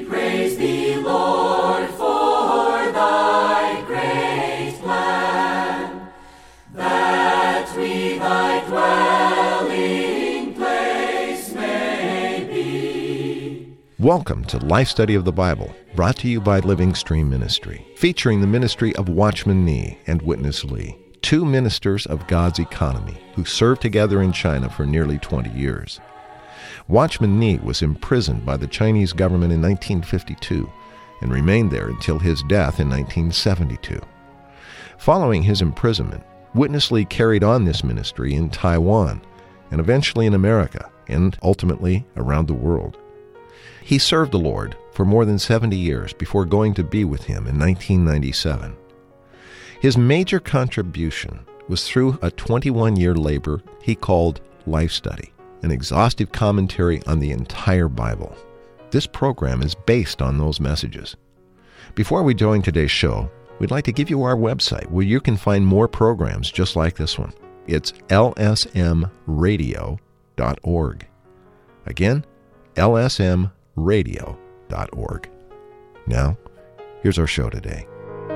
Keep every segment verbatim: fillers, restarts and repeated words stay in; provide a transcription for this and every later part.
praise thee, Lord, for thy great plan, that we thy dwelling place may be. Welcome to Life Study of the Bible, brought to you by Living Stream Ministry, featuring the ministry of Watchman Nee and Witness Lee, two ministers of God's economy who served together in China for nearly twenty years. Watchman Nee was imprisoned by the Chinese government in nineteen fifty-two and remained there until his death in nineteen seventy-two. Following his imprisonment, Witness Lee carried on this ministry in Taiwan and eventually in America and ultimately around the world. He served the Lord for more than seventy years before going to be with him in nineteen ninety-seven. His major contribution was through a twenty-one-year labor he called Life Study, an exhaustive commentary on the entire Bible. This program is based on those messages. Before we join today's show, we'd like to give you our website where you can find more programs just like this one. It's L S M radio dot org. Again, L S M radio dot org. Now, here's our show today.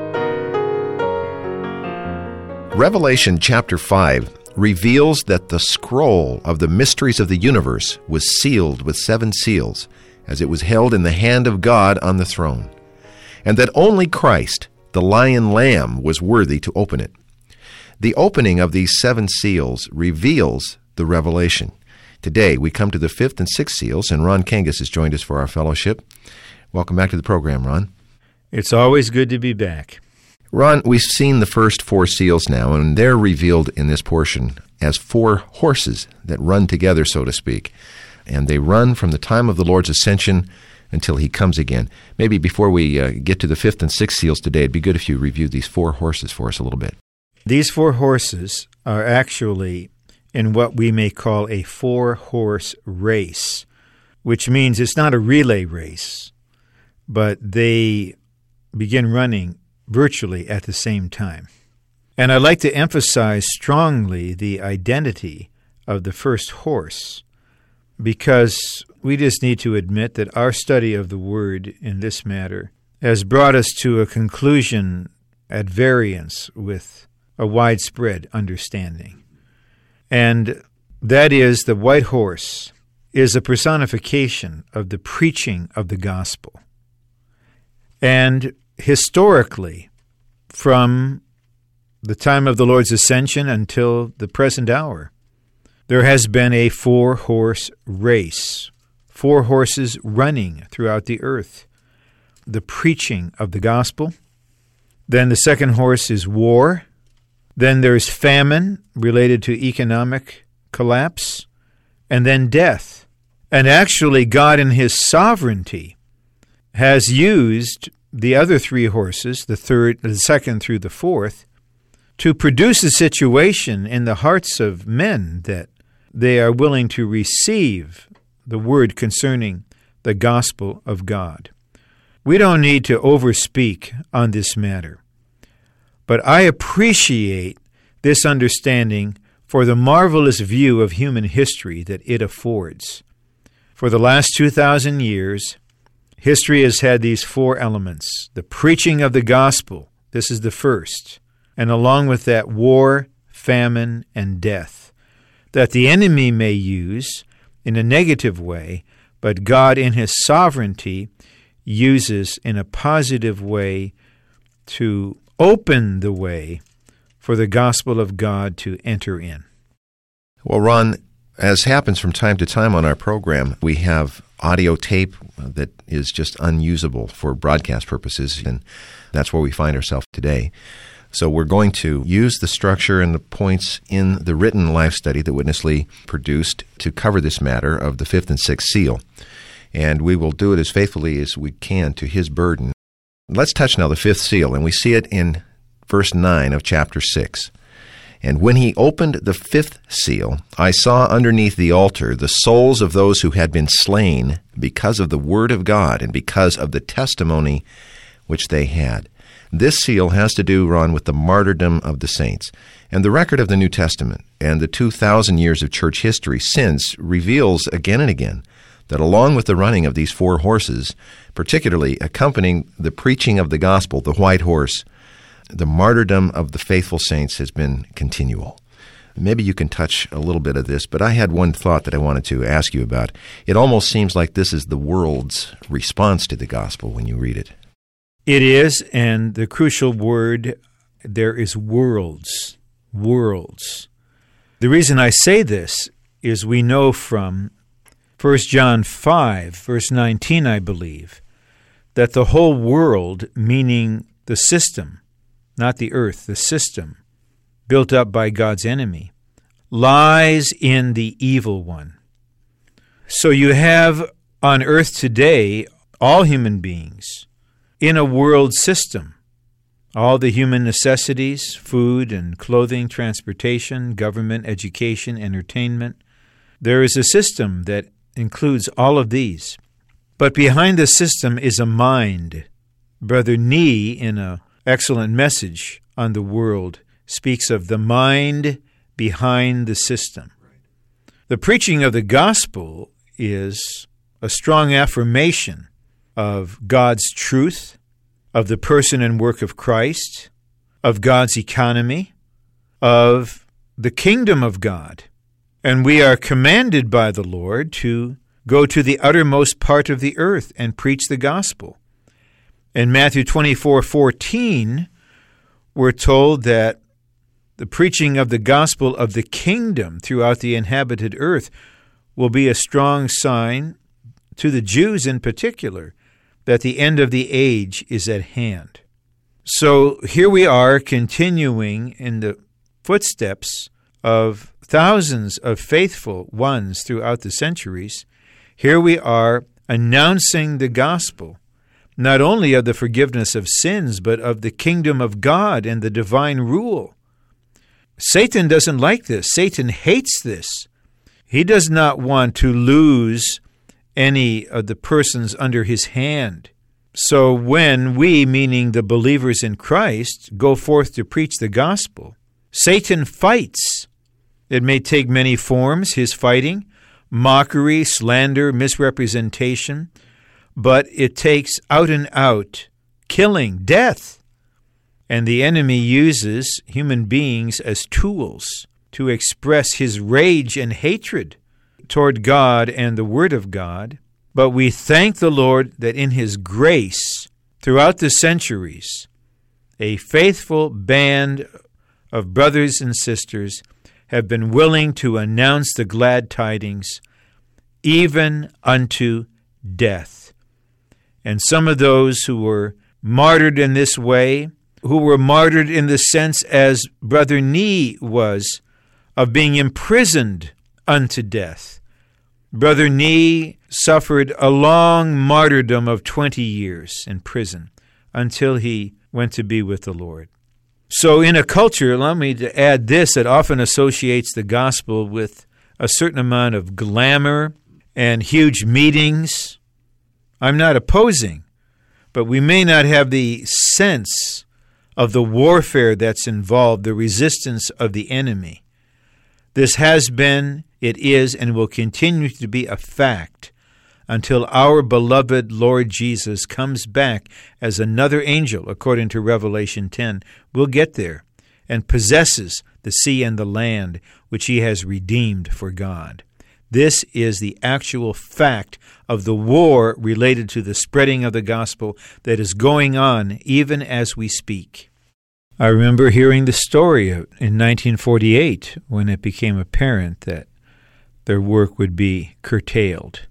Revelation chapter five reveals that the scroll of the mysteries of the universe was sealed with seven seals, as it was held in the hand of God on the throne, and that only Christ, the Lion Lamb, was worthy to open it. The opening of these seven seals reveals the revelation. Today, we come to the fifth and sixth seals, and Ron Kangas has joined us for our fellowship. Welcome back to the program, Ron. It's always good to be back. Ron, we've seen the first four seals now, and they're revealed in this portion as four horses that run together, so to speak. And they run from the time of the Lord's ascension until he comes again. Maybe before we uh, get to the fifth and sixth seals today, it'd be good if you reviewed these four horses for us a little bit. These four horses are actually in what we may call a four-horse race, which means it's not a relay race, but they begin running virtually at the same time. And I'd like to emphasize strongly the identity of the first horse, because we just need to admit that our study of the Word in this matter has brought us to a conclusion at variance with a widespread understanding. And that is, the white horse is a personification of the preaching of the gospel. And historically, from the time of the Lord's ascension until the present hour, there has been a four-horse race, four horses running throughout the earth, the preaching of the gospel. Then the second horse is war. Then there's famine related to economic collapse, and then death. And actually, God in his sovereignty has used the other three horses, the third, the second through the fourth, to produce a situation in the hearts of men that they are willing to receive the word concerning the gospel of God. We don't need to overspeak on this matter, but I appreciate this understanding for the marvelous view of human history that it affords. For the last two thousand years, history has had these four elements. The preaching of the gospel, this is the first, and along with that, war, famine, and death, that the enemy may use in a negative way, but God in his sovereignty uses in a positive way to open the way for the gospel of God to enter in. Well, Ron, as happens from time to time on our program, we have audio tape that is just unusable for broadcast purposes, and that's where we find ourselves today. So we're going to use the structure and the points in the written life study that Witness Lee produced to cover this matter of the fifth and sixth seal. And we will do it as faithfully as we can to his burden. Let's touch now the fifth seal, and we see it in verse nine of chapter six. And when he opened the fifth seal, I saw underneath the altar the souls of those who had been slain because of the word of God and because of the testimony which they had. This seal has to do, Ron, with the martyrdom of the saints. And the record of the New Testament and the two thousand years of church history since reveals again and again that along with the running of these four horses, particularly accompanying the preaching of the gospel, the white horse, the martyrdom of the faithful saints has been continual. Maybe you can touch a little bit of this, but I had one thought that I wanted to ask you about. It almost seems like this is the world's response to the gospel when you read it. It is, and the crucial word there is worlds. Worlds. The reason I say this is we know from First John five, verse nineteen, I believe, that the whole world, meaning the system, not the earth, the system, built up by God's enemy, lies in the evil one. So you have on earth today all human beings in a world system. All the human necessities, food and clothing, transportation, government, education, entertainment. There is a system that includes all of these. But behind the system is a mind. Brother Nee, in an excellent message on the world, speaks of the mind behind the system. The preaching of the gospel is a strong affirmation of God's truth, of the person and work of Christ, of God's economy, of the kingdom of God. And we are commanded by the Lord to go to the uttermost part of the earth and preach the gospel. In Matthew twenty-four fourteen, we're told that the preaching of the gospel of the kingdom throughout the inhabited earth will be a strong sign to the Jews in particular that the end of the age is at hand. So here we are continuing in the footsteps of thousands of faithful ones throughout the centuries. Here we are announcing the gospel, not only of the forgiveness of sins, but of the kingdom of God and the divine rule. Satan doesn't like this. Satan hates this. He does not want to lose any of the persons under his hand. So when we, meaning the believers in Christ, go forth to preach the gospel, Satan fights. It may take many forms, his fighting, mockery, slander, misrepresentation, but it takes out and out killing, death. And the enemy uses human beings as tools to express his rage and hatred toward God and the Word of God. But we thank the Lord that in His grace, throughout the centuries, a faithful band of brothers and sisters have been willing to announce the glad tidings, even unto death. And some of those who were martyred in this way, who were martyred in the sense as Brother Nee was, of being imprisoned unto death. Brother Nee suffered a long martyrdom of twenty years in prison until he went to be with the Lord. So in a culture, allow me to add this, that often associates the gospel with a certain amount of glamour and huge meetings. I'm not opposing, but we may not have the sense of the warfare that's involved, the resistance of the enemy. This has been, it is, and will continue to be a fact until our beloved Lord Jesus comes back as another angel, according to Revelation ten. We'll get there, and possesses the sea and the land, which he has redeemed for God. This is the actual fact of the war related to the spreading of the gospel that is going on even as we speak. I remember hearing the story in nineteen forty-eight when it became apparent that their work would be curtailed.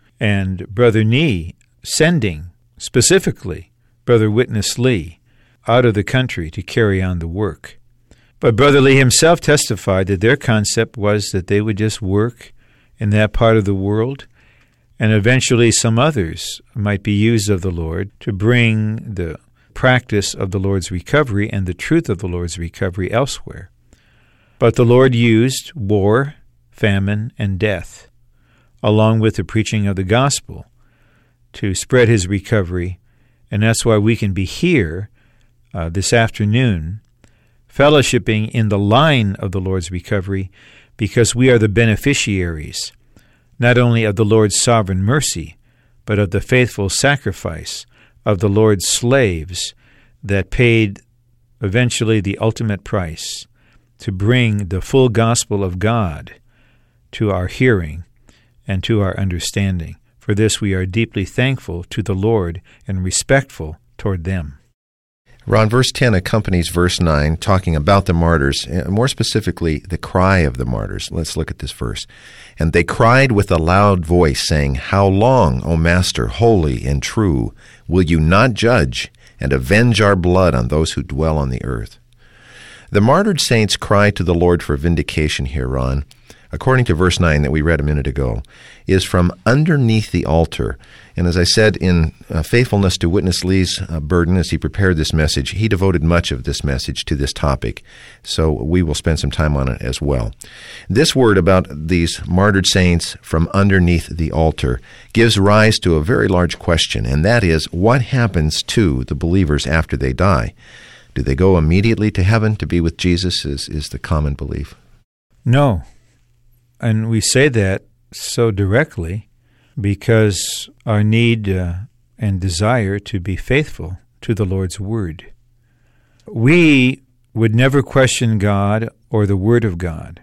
And Brother Nee sending, specifically, Brother Witness Lee out of the country to carry on the work. But Brother Lee himself testified that their concept was that they would just work in that part of the world, and eventually some others might be used of the Lord to bring the practice of the Lord's recovery and the truth of the Lord's recovery elsewhere. But the Lord used war, famine, and death, along with the preaching of the gospel, to spread his recovery, and that's why we can be here uh, this afternoon, fellowshipping in the line of the Lord's recovery, because we are the beneficiaries not only of the Lord's sovereign mercy, but of the faithful sacrifice of the Lord's slaves that paid eventually the ultimate price to bring the full gospel of God to our hearing and to our understanding. For this we are deeply thankful to the Lord and respectful toward them. Ron, verse ten accompanies verse nine, talking about the martyrs, and more specifically, the cry of the martyrs. Let's look at this verse. And they cried with a loud voice, saying, How long, O Master, holy and true, will you not judge and avenge our blood on those who dwell on the earth? The martyred saints cry to the Lord for vindication here, Ron, according to verse nine that we read a minute ago, is from underneath the altar. And as I said, in uh, faithfulness to Witness Lee's uh, burden as he prepared this message, he devoted much of this message to this topic. So we will spend some time on it as well. This word about these martyred saints from underneath the altar gives rise to a very large question, and that is, what happens to the believers after they die? Do they go immediately to heaven to be with Jesus, is, is the common belief? No. And we say that so directly because our need uh, and desire to be faithful to the Lord's Word. We would never question God or the Word of God.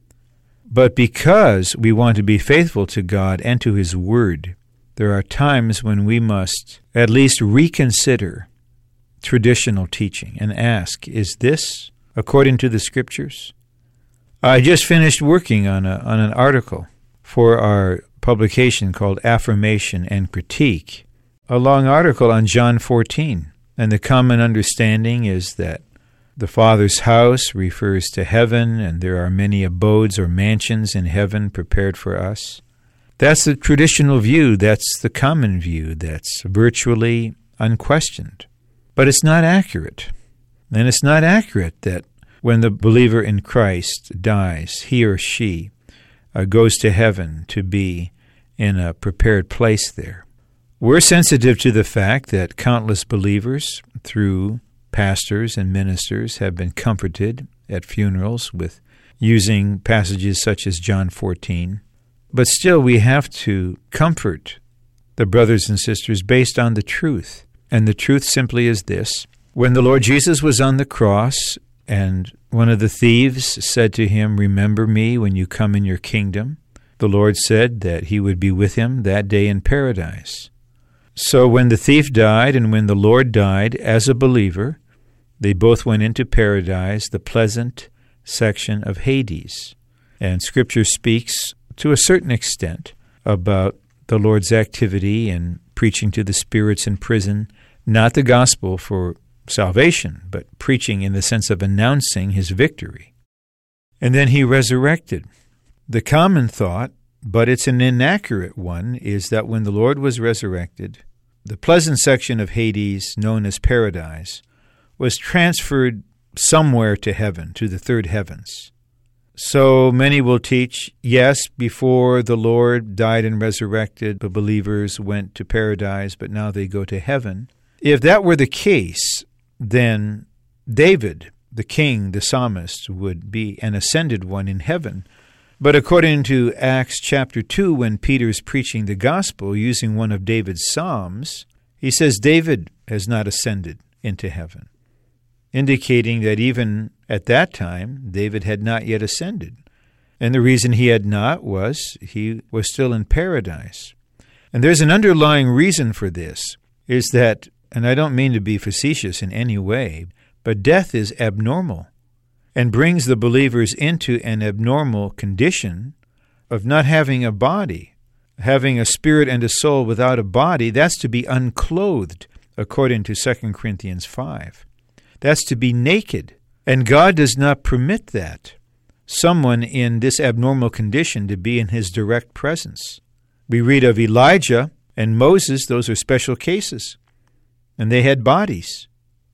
But because we want to be faithful to God and to His Word, there are times when we must at least reconsider traditional teaching and ask, is this according to the Scriptures? I just finished working on a on an article for our publication called Affirmation and Critique, a long article on John fourteen. And the common understanding is that the Father's house refers to heaven, and there are many abodes or mansions in heaven prepared for us. That's the traditional view. That's the common view. That's virtually unquestioned. But it's not accurate. And it's not accurate that when the believer in Christ dies, he or she uh, goes to heaven to be in a prepared place there. We're sensitive to the fact that countless believers, through pastors and ministers, have been comforted at funerals with using passages such as John fourteen. But still, we have to comfort the brothers and sisters based on the truth. And the truth simply is this. When the Lord Jesus was on the cross, and one of the thieves said to him, Remember me when you come in your kingdom, the Lord said that he would be with him that day in paradise. So when the thief died and when the Lord died as a believer, they both went into paradise, the pleasant section of Hades. And Scripture speaks to a certain extent about the Lord's activity in preaching to the spirits in prison, not the gospel for salvation, but preaching in the sense of announcing his victory. And then he resurrected. The common thought, but it's an inaccurate one, is that when the Lord was resurrected, the pleasant section of Hades, known as paradise, was transferred somewhere to heaven, to the third heavens. So many will teach, yes, before the Lord died and resurrected, the believers went to paradise, but now they go to heaven. If that were the case, then David, the king, the psalmist, would be an ascended one in heaven. But according to Acts chapter two, when Peter's preaching the gospel using one of David's psalms, he says David has not ascended into heaven, indicating that even at that time, David had not yet ascended. And the reason he had not was he was still in paradise. And there's an underlying reason for this, is that, and I don't mean to be facetious in any way, but death is abnormal and brings the believers into an abnormal condition of not having a body, having a spirit and a soul without a body. That's to be unclothed, according to Second Corinthians five. That's to be naked, and God does not permit that, someone in this abnormal condition to be in his direct presence. We read of Elijah and Moses, those are special cases, and they had bodies.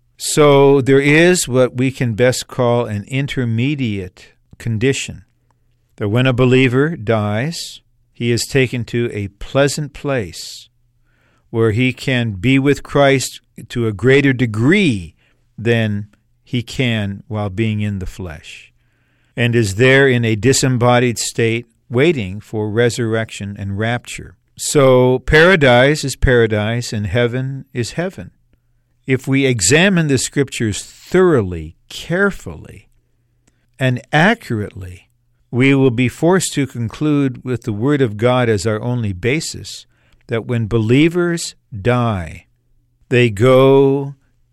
So there is what we can best call an intermediate condition, that when a believer dies, he is taken to a pleasant place where he can be with Christ to a greater degree than he can while being in the flesh, and is there in a disembodied state waiting for resurrection and rapture. So paradise is paradise and heaven is heaven. If we examine the Scriptures thoroughly, carefully, and accurately, we will be forced to conclude with the Word of God as our only basis that when believers die, they go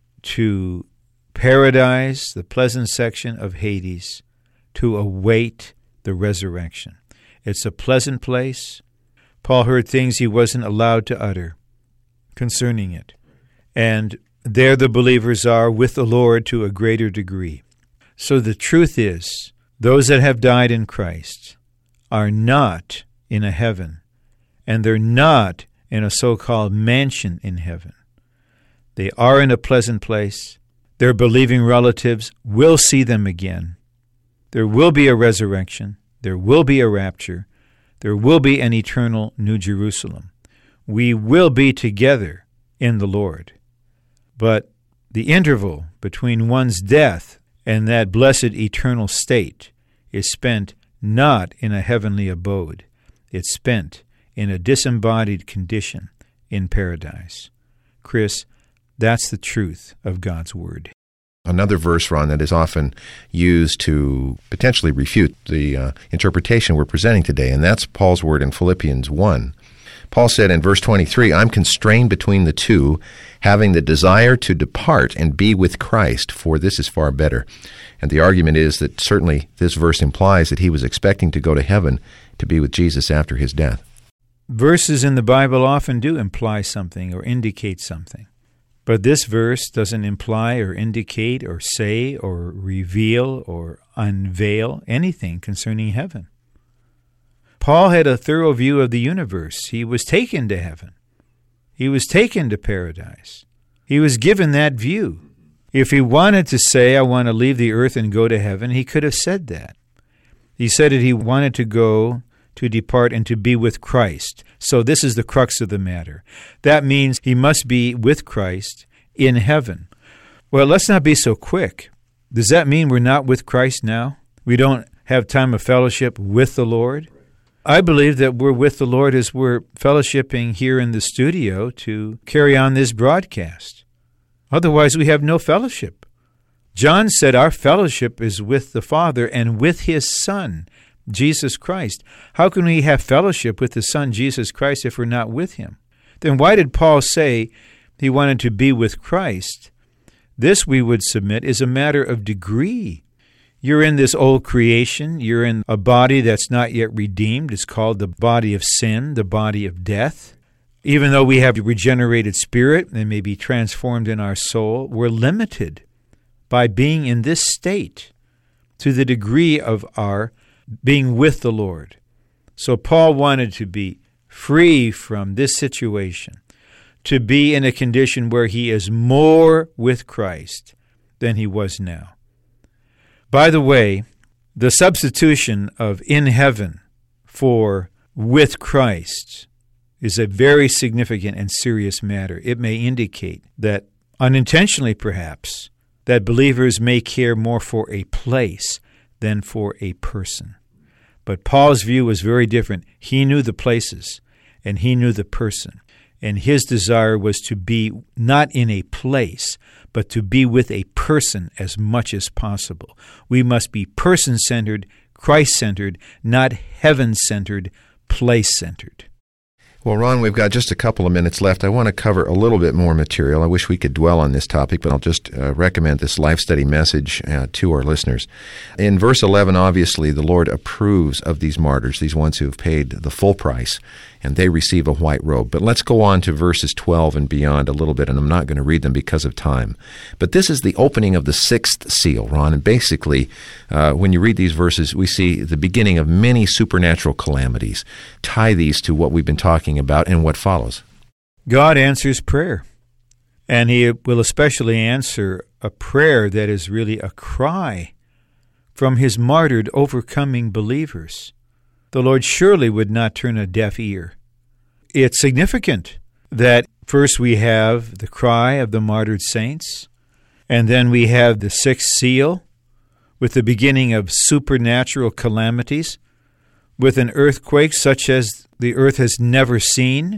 to paradise, the pleasant section of Hades, to await the resurrection. It's a pleasant place. Paul heard things he wasn't allowed to utter concerning it. And there the believers are with the Lord to a greater degree. So the truth is, those that have died in Christ are not in a heaven, and they're not in a so-called mansion in heaven. They are in a pleasant place. Their believing relatives will see them again. There will be a resurrection. There will be a rapture. There will be an eternal New Jerusalem. We will be together in the Lord. But the interval between one's death and that blessed eternal state is spent not in a heavenly abode. It's spent in a disembodied condition in paradise. Chris, that's the truth of God's Word. Another verse, Ron, that is often used to potentially refute the uh, interpretation we're presenting today, and that's Paul's word in Philippians one. Paul said in verse twenty-three, I'm constrained between the two, having the desire to depart and be with Christ, for this is far better. And the argument is that certainly this verse implies that he was expecting to go to heaven to be with Jesus after his death. Verses in the Bible often do imply something or indicate something. But this verse doesn't imply or indicate or say or reveal or unveil anything concerning heaven. Paul had a thorough view of the universe. He was taken to heaven. He was taken to paradise. He was given that view. If he wanted to say, I want to leave the earth and go to heaven, he could have said that. He said that he wanted to go to depart and to be with Christ. So this is the crux of the matter. That means he must be with Christ in heaven. Well, let's not be so quick. Does that mean we're not with Christ now? We don't have time of fellowship with the Lord? I believe that we're with the Lord as we're fellowshipping here in the studio to carry on this broadcast. Otherwise, we have no fellowship. John said our fellowship is with the Father and with His Son, Jesus Christ. How can we have fellowship with the Son, Jesus Christ, if we're not with Him? Then why did Paul say he wanted to be with Christ? This, we would submit, is a matter of degree. You're in this old creation. You're in a body that's not yet redeemed. It's called the body of sin, the body of death. Even though we have a regenerated spirit and may be transformed in our soul, we're limited by being in this state to the degree of our being with the Lord. So Paul wanted to be free from this situation, to be in a condition where he is more with Christ than he was now. By the way, the substitution of in heaven for with Christ is a very significant and serious matter. It may indicate that, unintentionally perhaps, that believers may care more for a place than for a person. But Paul's view was very different. He knew the places, and he knew the person. And his desire was to be not in a place, but to be with a person as much as possible. We must be person-centered, Christ-centered, not heaven-centered, place-centered. Well, Ron, we've got just a couple of minutes left. I want to cover a little bit more material. I wish we could dwell on this topic, but I'll just uh, recommend this life study message uh, to our listeners. In verse eleven, obviously, the Lord approves of these martyrs, these ones who have paid the full price, and they receive a white robe. But let's go on to verses twelve and beyond a little bit, and I'm not going to read them because of time. But this is the opening of the sixth seal, Ron, and basically, uh, when you read these verses, we see the beginning of many supernatural calamities. Tie these to what we've been talking about and what follows. God answers prayer, and He will especially answer a prayer that is really a cry from His martyred, overcoming believers. The Lord surely would not turn a deaf ear. It's significant that first we have the cry of the martyred saints, and then we have the sixth seal with the beginning of supernatural calamities. with an earthquake such as the earth has never seen?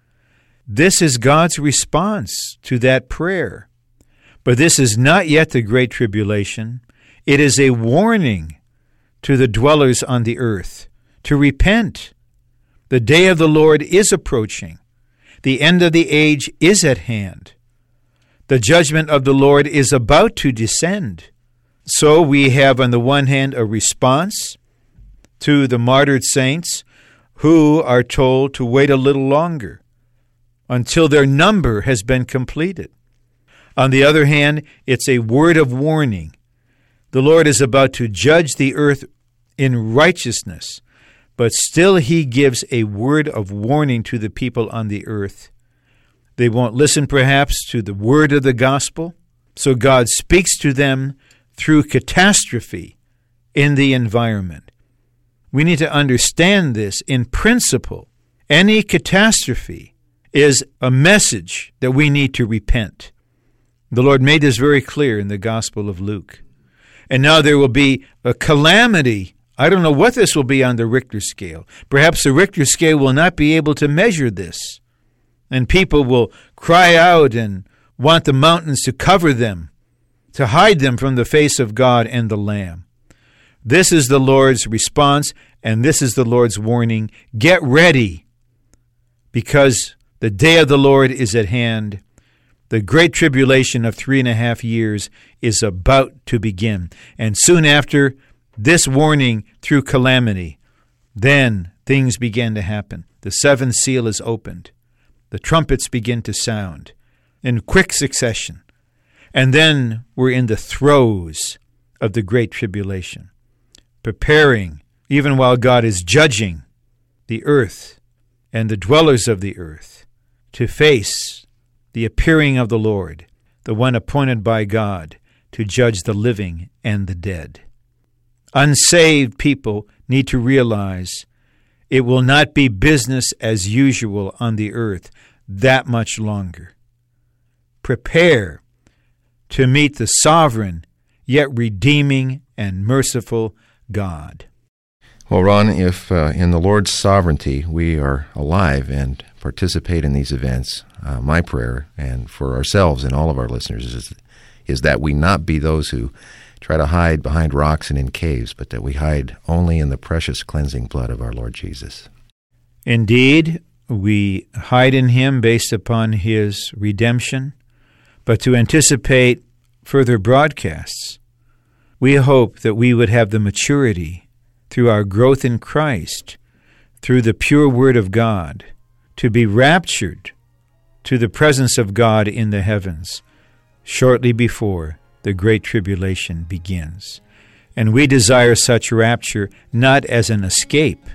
This is God's response to that prayer. But this is not yet the Great Tribulation. It is a warning to the dwellers on the earth to repent. The day of the Lord is approaching. The end of the age is at hand. The judgment of the Lord is about to descend. So we have on the one hand a response to the martyred saints who are told to wait a little longer until their number has been completed. On the other hand, it's a word of warning. The Lord is about to judge the earth in righteousness, but still he gives a word of warning to the people on the earth. They won't listen perhaps to the word of the gospel, so God speaks to them through catastrophe in the environment. We need to understand this in principle. Any catastrophe is a message that we need to repent. The Lord made this very clear in the Gospel of Luke. And now there will be a calamity. I don't know what this will be on the Richter scale. Perhaps the Richter scale will not be able to measure this. And people will cry out and want the mountains to cover them, to hide them from the face of God and the Lamb. This is the Lord's response, and this is the Lord's warning. Get ready, because the day of the Lord is at hand. The great tribulation of three and a half years is about to begin. And soon after this warning through calamity, then things begin to happen. The seventh seal is opened. The trumpets begin to sound in quick succession. And then we're in the throes of the great tribulation, preparing, even while God is judging the earth and the dwellers of the earth, to face the appearing of the Lord, the one appointed by God to judge the living and the dead. Unsaved people need to realize it will not be business as usual on the earth that much longer. Prepare to meet the sovereign, yet redeeming and merciful God. Well, Ron, if uh, in the Lord's sovereignty we are alive and participate in these events, uh, my prayer, and for ourselves and all of our listeners, is, is that we not be those who try to hide behind rocks and in caves, but that we hide only in the precious cleansing blood of our Lord Jesus. Indeed, we hide in him based upon his redemption, but to anticipate further broadcasts, we hope that we would have the maturity through our growth in Christ, through the pure Word of God, to be raptured to the presence of God in the heavens shortly before the Great Tribulation begins. And we desire such rapture not as an escape,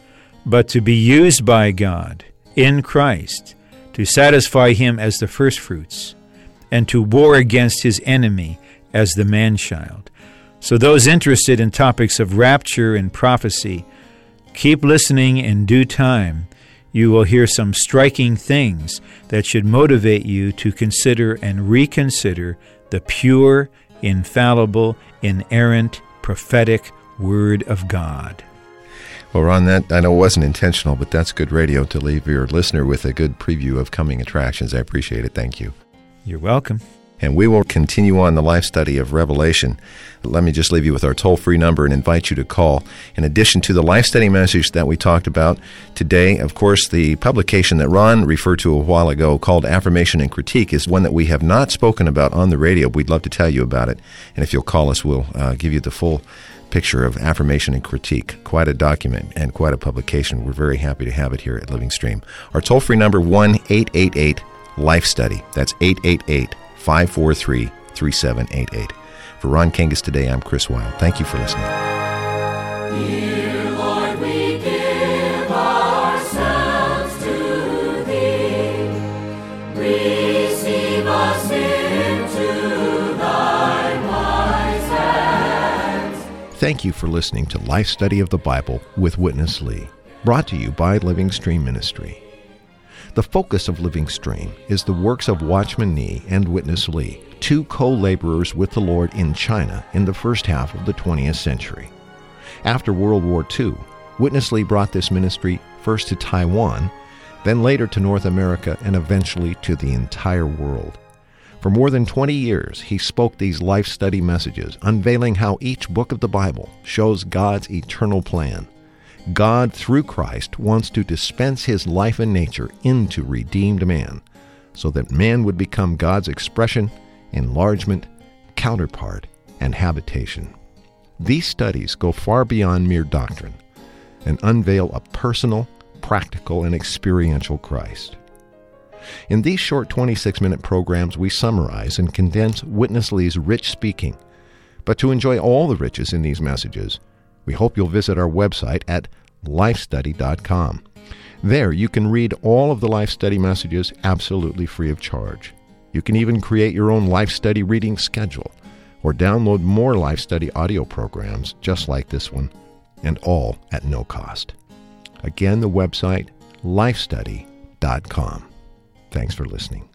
but to be used by God in Christ to satisfy him as the firstfruits and to war against his enemy as the man-child. So those interested in topics of rapture and prophecy, keep listening. In due time, you will hear some striking things that should motivate you to consider and reconsider the pure, infallible, inerrant, prophetic Word of God. Well, Ron, that I know wasn't intentional, but that's good radio to leave your listener with a good preview of coming attractions. I appreciate it. Thank you. You're welcome. And we will continue on the life study of Revelation. Let me just leave you with our toll-free number and invite you to call. In addition to the life study message that we talked about today, of course, the publication that Ron referred to a while ago called Affirmation and Critique is one that we have not spoken about on the radio. We'd love to tell you about it. And if you'll call us, we'll uh, give you the full picture of Affirmation and Critique. Quite a document and quite a publication. We're very happy to have it here at Living Stream. Our toll-free number, one eight eight eight life study. That's eight eight eight, five four three, three seven eight eight. For Ron Kangas today, I'm Chris Wilde. Thank you for listening. Dear Lord, we give ourselves to Thee. Receive us into Thy wise hands. Thank you for listening to Life Study of the Bible with Witness Lee, brought to you by Living Stream Ministry. The focus of Living Stream is the works of Watchman Nee and Witness Lee, two co-laborers with the Lord in China in the first half of the twentieth century. After World War Two, Witness Lee brought this ministry first to Taiwan, then later to North America, and eventually to the entire world. For more than twenty years, he spoke these life study messages, unveiling how each book of the Bible shows God's eternal plan. God, through Christ, wants to dispense his life and nature into redeemed man, so that man would become God's expression, enlargement, counterpart, and habitation. These studies go far beyond mere doctrine and unveil a personal, practical, and experiential Christ. In these short twenty-six minute programs, we summarize and condense Witness Lee's rich speaking. But to enjoy all the riches in these messages, we hope you'll visit our website at life study dot com. There you can read all of the Life Study messages absolutely free of charge. You can even create your own Life Study reading schedule or download more Life Study audio programs just like this one, and all at no cost. Again, the website, life study dot com. Thanks for listening.